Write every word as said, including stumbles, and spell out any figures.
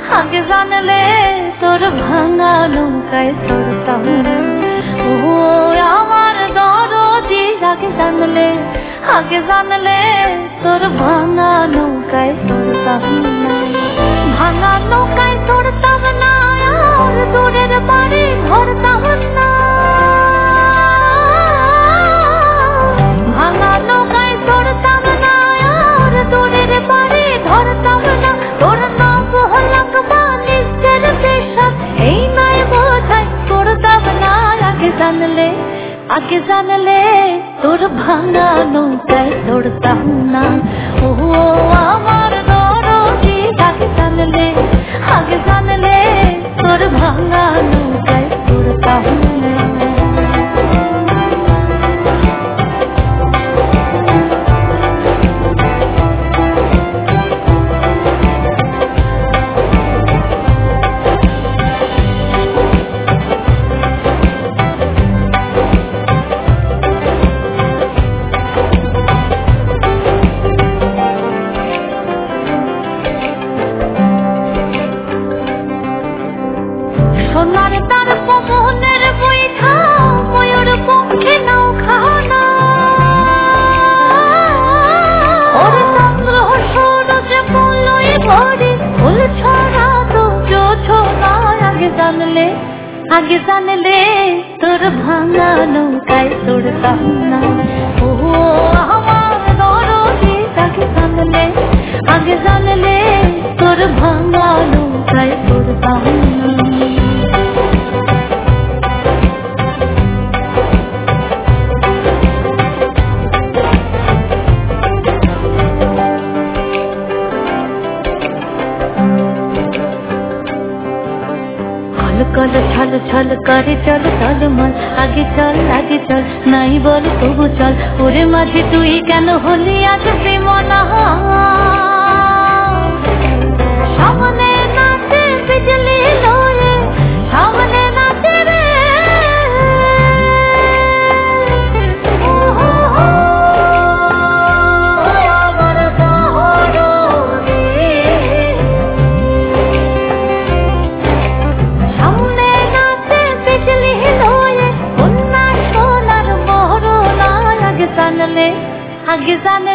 আগে জানলে তোর ভাঙা নৌকায় চড়তাম না। ও আমার দরদি আগে জানলে, আগে জানলে তোর ভাঙা নৌকায় চড়তাম না। ভাঙা নৌকায় চড়তাম না, আর দূরের বাড়ি ধরতাম না। ভাঙা নৌকায় চড়তাম না, আর দূরের বাড়ি ধরতাম না। তোর নাম হলাক বাণিজ্যের পেশাব, এই নয় বোঝাই করতাম না। আগে জানলে, আগে জানলে তোর ভাঙা নৌকায় চড়তাম না। ও আমার দরদি আগে জানলে, আগে জানলে তোর ভাঙা নৌকায় চড়তাম না। সোনার তার পবনের বৈঠা ময়ূর পক্ষে নাও খানা। ওর চন্দ্র সূরজ বলই ভরি ফুল ছড়া তো জোছনা। আগে জানলে, আগে জানলে তোর ভাঙা নৌকায় চড়তাম না। ও আমার দরদি আগে জানলে, আগে জানলে তোর ভাঙা নৌকায় চড়তাম না। কল ছল ছল করে চল চল মল, আগে চল আগে চল, নাই বলে তবু চল। ওরে মাঝে তুই কেন হলি আজ বিমনা? সামনে নাচে বিজলি লয়ে, সামনে নাচে রে। আগে জানলে,